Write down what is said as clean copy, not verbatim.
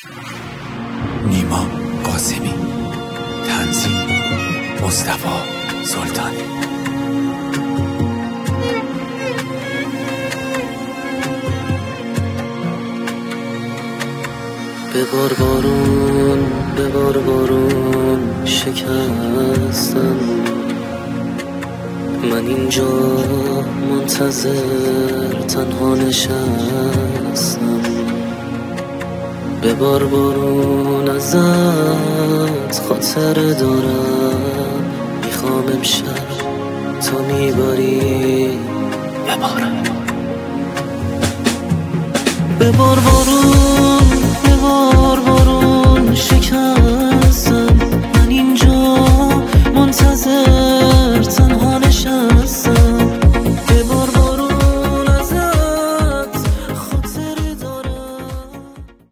نیما قاسمی، تنظیم مصطفی سلطانی. ببار بارون، ببار بارون، شکستم من اینجا منتظر تنها نشستم. ببار بارون ازت خاطر دارم، میخوام امشب تا میباری ببارم. ببار بارون